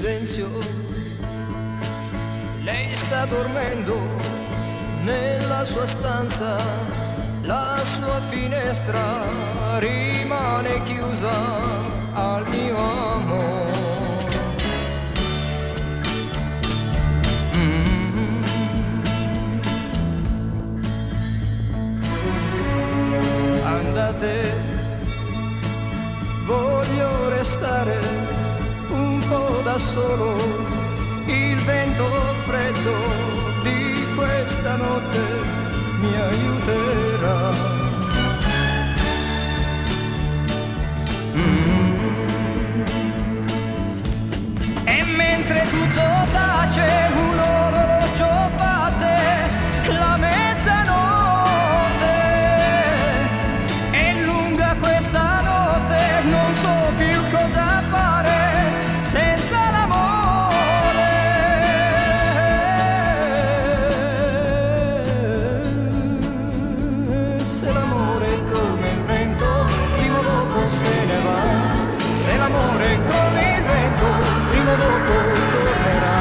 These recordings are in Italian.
silenzio, lei sta dormendo nella sua stanza, la sua finestra rimane chiusa al mio amore. Andate, voglio restare un po' da solo, il vento freddo di questa notte mi aiuterà. E mentre tutto tace, un orologio batte la mezzanotte, è lunga questa notte, non so più cosa fare senza l'amore. Se l'amore è come il vento, prima o dopo se ne va. Se l'amore è come il vento, prima o dopo tornerà.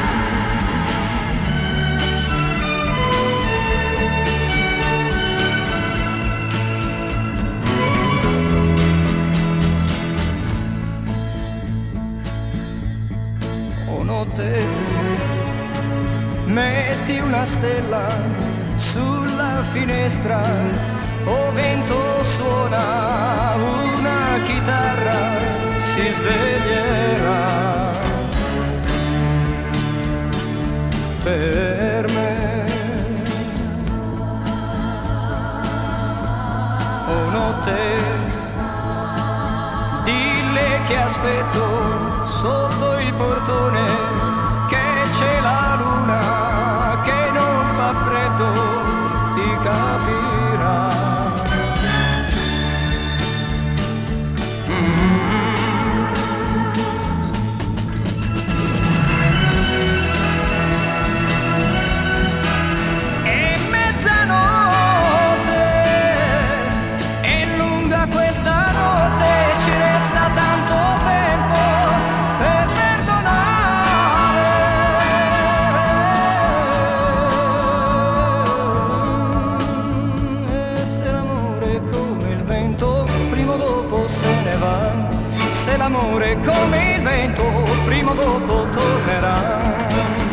O notte, metti una stella sulla finestra, o vento suona una chitarra, si sveglierà per me. O notte, dille che aspetto sotto il portone, che c'è la luna, che non fa freddo, ti capirà. È mezzanotte, è lunga questa notte, ci resta tanto tempo per perdonare. E se l'amore è come il vento, prima o dopo se ne va. Se l'amore è come il vento, prima o dopo tornerà.